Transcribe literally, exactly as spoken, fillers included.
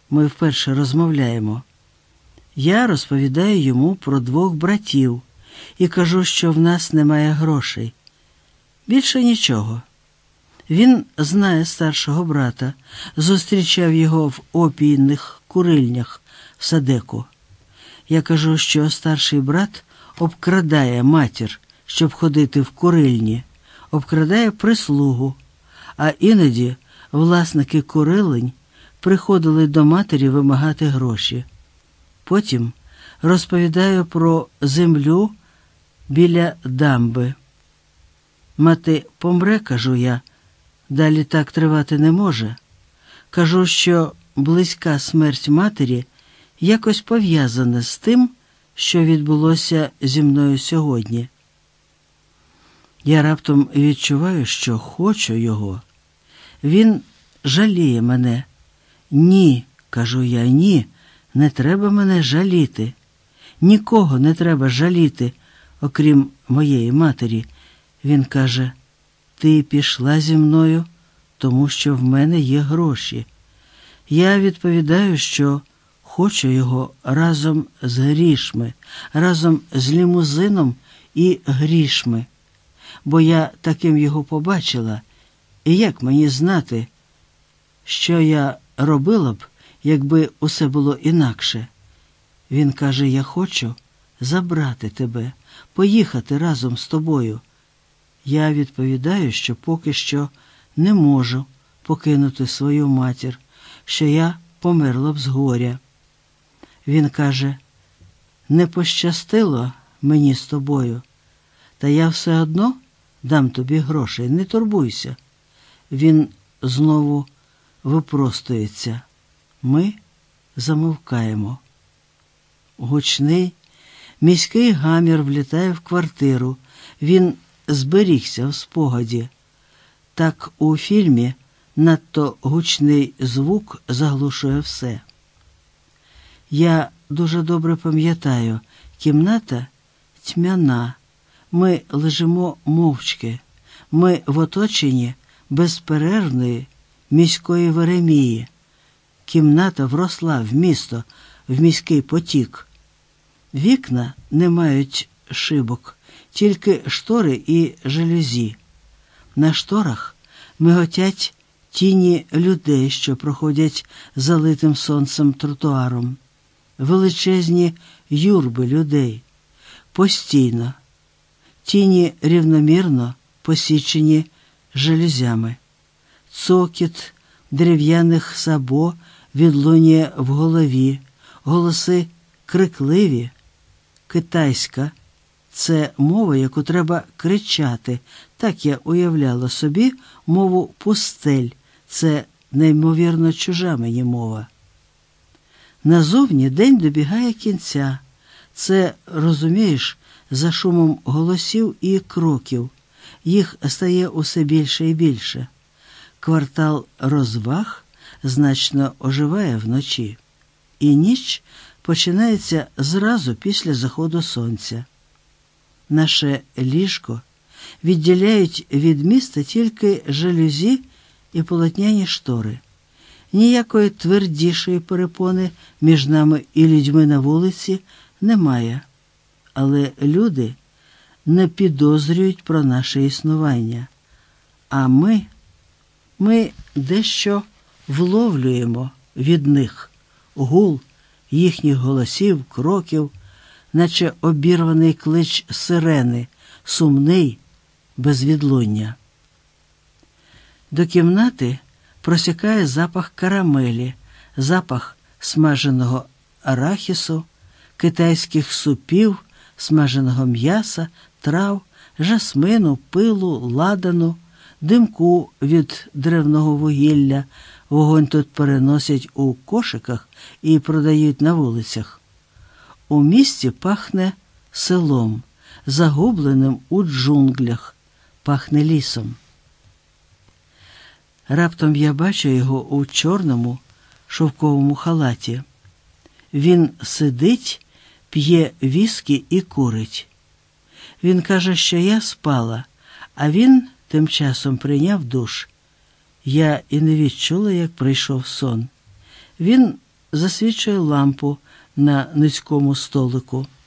ми вперше розмовляємо. Я розповідаю йому про двох братів і кажу, що в нас немає грошей. Більше нічого. Він знає старшого брата, зустрічав його в опійних курильнях в Садеку. Я кажу, що старший брат обкрадає матір, щоб ходити в курильні, обкрадає прислугу, а іноді власники курилень приходили до матері вимагати гроші. Потім розповідаю про землю біля дамби. Мати помре, кажу я, далі так тривати не може. Кажу, що близька смерть матері якось пов'язана з тим, що відбулося зі мною сьогодні. Я раптом відчуваю, що хочу його. Він жаліє мене. Ні, кажу я, ні, не треба мене жаліти. Нікого не треба жаліти, окрім моєї матері. Він каже, ти пішла зі мною, тому що в мене є гроші. Я відповідаю, що хочу його разом з грішми, разом з лімузином і грішми. Бо я таким його побачила, і як мені знати, що я робила б, якби усе було інакше. Він каже, я хочу забрати тебе, поїхати разом з тобою. Я відповідаю, що поки що не можу покинути свою матір, що я померла б з горя. Він каже, не пощастило мені з тобою, та я все одно дам тобі грошей, не турбуйся. Він знову випростується. Ми замовкаємо. Гучний міський гамір влітає в квартиру. Він зберігся в спогаді. Так у фільмі надто гучний звук заглушує все. Я дуже добре пам'ятаю, кімната тьмяна. Ми лежимо мовчки. Ми в оточенні безперервної міської веремії. Кімната вросла в місто, в міський потік. Вікна не мають шибок, тільки штори і жалюзі. На шторах миготять тіні людей, що проходять залитим сонцем тротуаром. Величезні юрби людей. Постійно. Тіні рівномірно посічені жалюзями. Цокіт дерев'яних сабо відлунює в голові. Голоси крикливі. Китайська – це мова, яку треба кричати. Так я уявляла собі мову пустель. Це неймовірно чужа мені мова. Назовні день добігає кінця. Це, розумієш, за шумом голосів і кроків. Їх стає усе більше і більше. Квартал розваг значно оживає вночі. І ніч починається зразу після заходу сонця. Наше ліжко відділяють від міста тільки жалюзі і полотняні штори. Ніякої твердішої перепони між нами і людьми на вулиці немає. Але люди не підозрюють про наше існування. А ми, ми дещо вловлюємо від них гул їхніх голосів, кроків, наче обірваний клич сирени, сумний, без відлуння. До кімнати просякає запах карамелі, запах смаженого арахісу, китайських супів, смаженого м'яса, трав, жасмину, пилу, ладану, димку від древного вугілля. Вогонь тут переносять у кошиках і продають на вулицях. У місті пахне селом, загубленим у джунглях, пахне лісом. Раптом я бачу його у чорному шовковому халаті. Він сидить, п'є віскі і курить. Він каже, що я спала, а він тим часом прийняв душ. Я і не відчула, як прийшов сон. Він засвічує лампу на низькому столику.